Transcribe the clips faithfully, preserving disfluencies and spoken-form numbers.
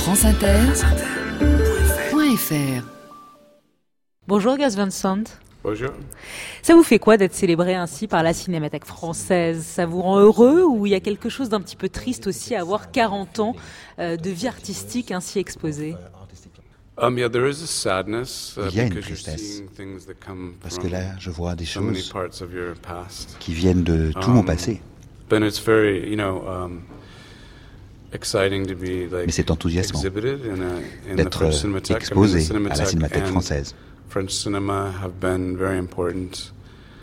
France Inter, point F R. Bonjour Gus Van Sant. Bonjour. Ça vous fait quoi d'être célébré ainsi par la Cinémathèque française ? Ça vous rend heureux ou il y a quelque chose d'un petit peu triste aussi à avoir quarante ans euh, de vie artistique ainsi exposée ? Um, yeah, there is a sadness, uh, Il y a une because you're tristesse, seeing things that come parce que from là, je vois des so many choses parts of your past. qui viennent de tout mon Um, passé. But it's very, you know, um, exciting to be like Mais c'est enthousiasmant exhibited in a in the d'être French euh, Cinematheque. exposé I mean, the à la Cinémathèque and française. French cinema have been very important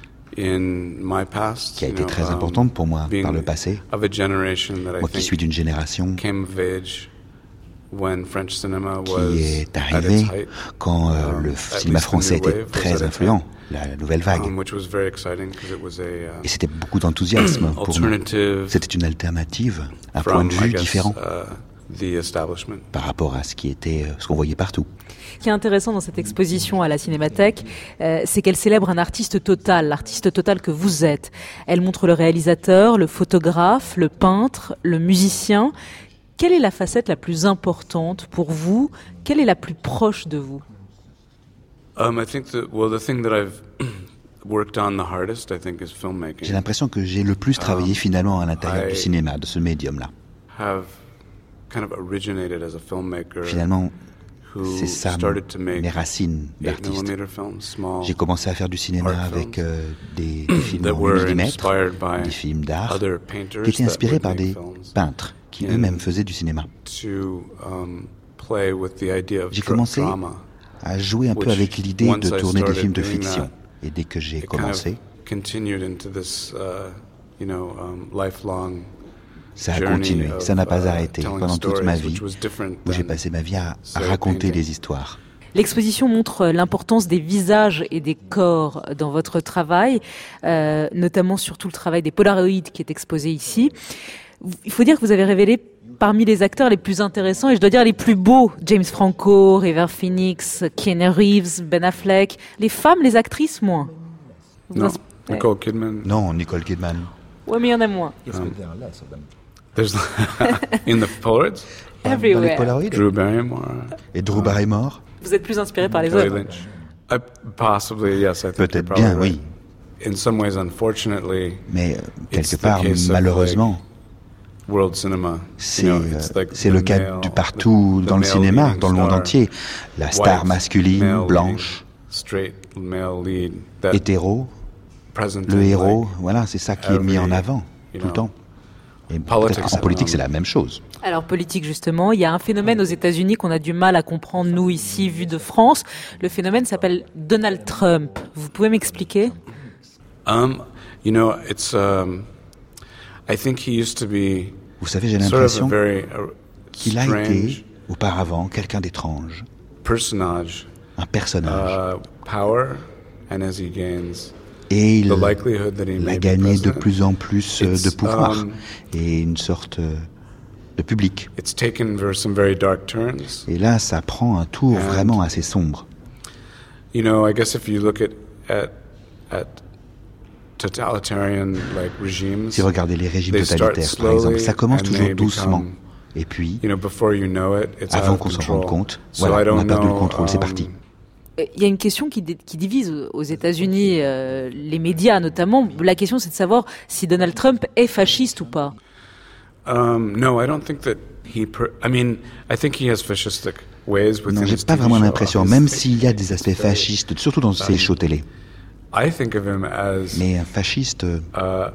in my past. Qui a you été know, très um, importante pour moi being par le passé. of a generation that I Moi qui think suis d'une génération came of age when French cinema qui was est at arrivée its height. quand euh, Um, le at cinéma least the français new était wave was très at its influent, height. la nouvelle vague. Um, which was very exciting because it was a uh, Et c'était beaucoup d'enthousiasme pour nous. alternative C'était une alternative, un point from, de I vue guess, différent uh, the establishment. par rapport à ce qui était, euh, ce qu'on voyait partout. Ce qui est intéressant dans cette exposition à la Cinémathèque, euh, c'est qu'elle célèbre un artiste total, l'artiste total que vous êtes. Elle montre le réalisateur, le photographe, le peintre, le musicien. Quelle est la facette la plus importante pour vous ? Quelle est la plus proche de vous ? Um, I think that well, the thing that I've worked on the hardest, I think, is filmmaking. J'ai l'impression que j'ai le plus travaillé Um, finalement à l'intérieur I- du cinéma, de ce médium-là. Have kind of originated as a filmmaker Finalement, who c'est ça started to make mes racines eight d'artiste. millimeter films, small, J'ai commencé à faire du cinéma art avec films euh, des, des films that en were millimètres, inspired by des films d'art, other painters qui étaient that inspirés would par make des films. peintres qui And eux-mêmes faisaient du cinéma. To um, play with the idea of J'ai dra- commencé drama. à jouer un peu which, avec l'idée once de I tourner des started films de doing fiction. that, Et dès que j'ai It kind of commencé, continued into this, uh, you know, um, lifelong ça a journey continué, of, ça n'a pas uh, arrêté telling pendant toute ma stories, vie, which was different où j'ai than, passé ma vie à, à say, raconter painting. des histoires. L'exposition montre l'importance des visages et des corps dans votre travail, euh, notamment surtout le travail des Polaroids qui est exposé ici. Il faut dire que vous avez révélé parmi les acteurs les plus intéressants et je dois dire les plus beaux, James Franco, River Phoenix, Keanu Reeves, Ben Affleck. Les femmes, les actrices, moins. Vous No, insp- ouais. Nicole Kidman. Non, Nicole Kidman. Ouais, mais il y en a moins. Um, there's in the Polaroids, Dans les Everywhere. Polaroids. Drew Barrymore, Et Drew Barrymore. Vous êtes plus inspiré par les Kelly hommes. Lynch. I, possibly, yes, I think you're Peut-être probably bien, right. oui. In some ways, unfortunately, Mais euh, It's quelque the part, case of, malheureusement, world cinema. c'est You know, euh, it's like c'est the le cas male- du partout the- the dans le male cinéma, leading dans le monde star, entier. La star white, masculine, male blanche, leading, straight male lead, that hétéro, presented le héros, like, voilà, c'est ça qui est mis en every, avant you tout le know, temps. Et politics, peut-être en politique, um, c'est la même chose. Alors politique justement, il y a un phénomène aux États-Unis qu'on a du mal à comprendre nous ici vu de France. Le phénomène s'appelle Donald Trump. Vous pouvez m'expliquer ? Um, you know, it's. Um, I think he used to be Vous savez, j'ai sort of a l'impression very uh, qu'il a strange été auparavant quelqu'un d'étrange, personage. un personnage. Uh, power, and as he gains Et il the likelihood that he a may be gagné de president, plus en plus euh, de It's, pouvoir um, et une sorte euh, de public. it's taken ver- some very dark turns. Et là, ça prend un tour And- vraiment assez sombre. You know, I guess if you look at at at totalitarian like regimes, Si vous regardez les régimes they start totalitaires, par exemple, slowly ça commence and toujours they doucement. become, Et puis, you know, before you know it, it's out avant of qu'on s'en control. rende compte, So I voilà, on a don't perdu le know, contrôle, c'est um, parti. Il y a une question qui, dé- qui divise aux États-Unis, euh, les médias notamment. La question c'est de savoir si Donald Trump est fasciste ou pas. Um, no, I don't think that he. Per- I mean, I think he has fascistic ways within Non, j'ai his pas T V vraiment show. l'impression, His- même s'il y a des aspects fascistes, surtout dans ces shows télé. I think of him as Mais un fasciste, euh, uh,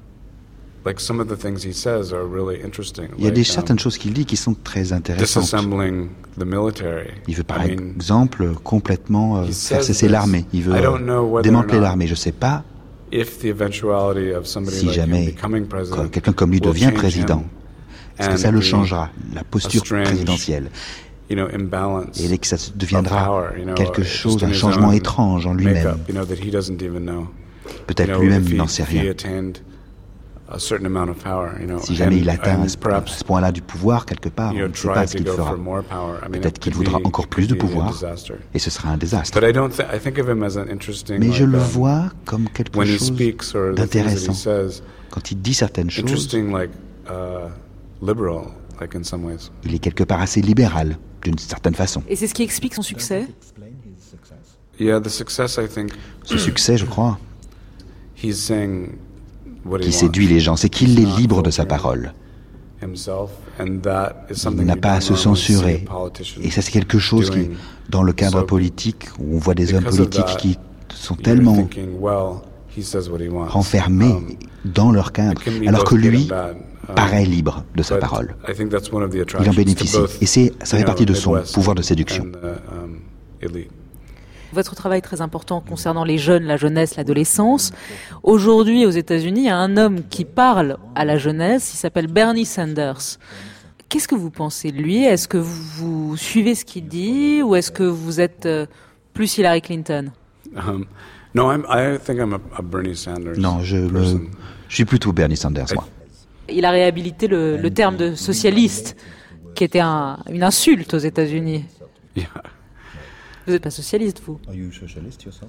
like some of the things he says are really interesting. il y a des like, um, certaines choses qu'il dit qui sont très intéressantes. disassembling the military. Il veut par I mean, exemple complètement euh, he faire says cesser this. l'armée. Il veut I don't know euh, whether démanteler or not l'armée. Je sais pas if the eventuality of somebody si like him jamais becoming president que- quelqu'un comme lui will devient change président. him Est-ce que and ça le be changera, la posture a strange, présidentielle? you know, imbalance Et que ça of deviendra power, you know, quelque just chose, in un his changement own étrange en lui-même. makeup, you know, that he doesn't even know. Peut-être You know, lui-même if he- n'en sait if he rien. attained a certain amount of power, you know, Si jamais and- il atteint and à ce, à perhaps, ce point-là du pouvoir quelque part, you on know, ne sait pas try ce to qu'il go fera. for more power. I mean, Peut-être it qu'il could voudra be- encore it plus de could be a pouvoir disaster. et ce sera un désastre. But I don't. Th- I think of him as an interesting. Mais je like, le um, vois comme quelque when he chose speaks or the things that he d'intéressant. says, Quand il dit certaines choses, interesting, like uh, liberal like in some ways. Il est quelque part assez libéral, d'une certaine façon. Et c'est ce qui explique son succès? Yeah, the success, I think, Ce succès, je crois, he's saying what he qui wants. séduit les gens, c'est qu'il est libre de sa parole. Himself, and that is Il something n'a you pas à don't se normally see censurer. politicians Et ça, c'est quelque chose qui, doing. dans le cadre So, politique, où on voit des hommes because of politiques that, qui sont you're tellement thinking, well, he says what he wants. renfermés Um, dans leur cadre, it can be alors que both good lui and bad. Um, paraît libre de sa but parole. I think that's one of the Il en attractions to bénéficie. both, Et c'est, ça you fait know, partie de son Midwest pouvoir de séduction. and the, um, elite. Votre travail est très important concernant les jeunes, la jeunesse, l'adolescence. Aujourd'hui, aux États-Unis, il y a un homme qui parle à la jeunesse, il s'appelle Bernie Sanders. Qu'est-ce que vous pensez de lui? Est-ce que vous, vous suivez ce qu'il dit ou est-ce que vous êtes euh, plus Hillary Clinton? Um, no, I'm, I think I'm a, a Bernie Sanders Non, je, me, person. je suis plutôt Bernie Sanders, moi. Il a réhabilité le, le terme de socialiste, qui était un, une insulte aux États-Unis. Yeah. Vous n'êtes pas socialiste, vous? Are you socialist yourself?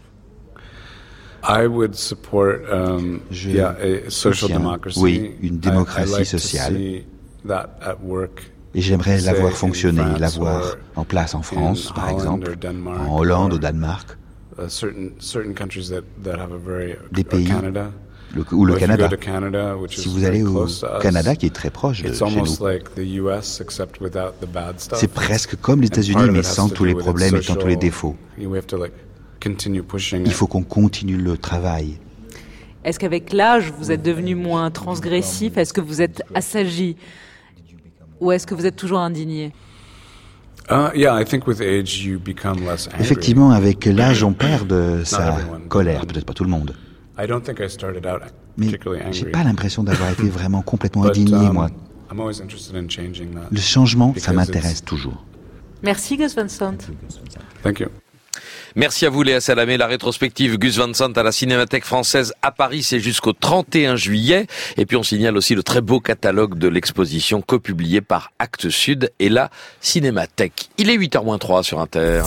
I would support um, Je yeah, a social soutiens, democracy. oui, une I- démocratie I like to sociale. see that at work. Et j'aimerais la Say voir in fonctionner, France la voir or en place en France, in par Holland exemple, or Denmark en Hollande, or- au Danemark, Uh, certain certain countries that, that have a very Des or pays, Canada. le, ou le Or if you Canada. go to Canada, which Si is vous very allez au close to us, Canada, qui est très proche de it's chez nous, almost like the U S except without the bad stuff. c'est presque comme les And part États-Unis, of mais it has sans to tous do les with its problèmes et sans tous les social- défauts. We have to like continue pushing Il it. faut qu'on continue le travail. Est-ce qu'avec l'âge, vous êtes devenu moins transgressif? Est-ce que vous êtes assagi? Ou est-ce que vous êtes toujours indigné? Uh, yeah, I think with age you become less angry. Effectivement, avec l'âge, on perd de sa everyone. colère, peut-être pas tout le monde. I don't think I started out Mais particularly angry. j'ai pas l'impression d'avoir été vraiment complètement but, indigné, um, moi. I'm always interested in changing that. Le changement, ça because m'intéresse it's- toujours. Merci, Gus Van Sant. Thank you. Merci à vous Léa Salamé. La rétrospective Gus Van Sant à la Cinémathèque française à Paris, c'est jusqu'au trente et un juillet. Et puis on signale aussi le très beau catalogue de l'exposition copublié par Actes Sud et la Cinémathèque. Il est huit heures moins trois sur Inter.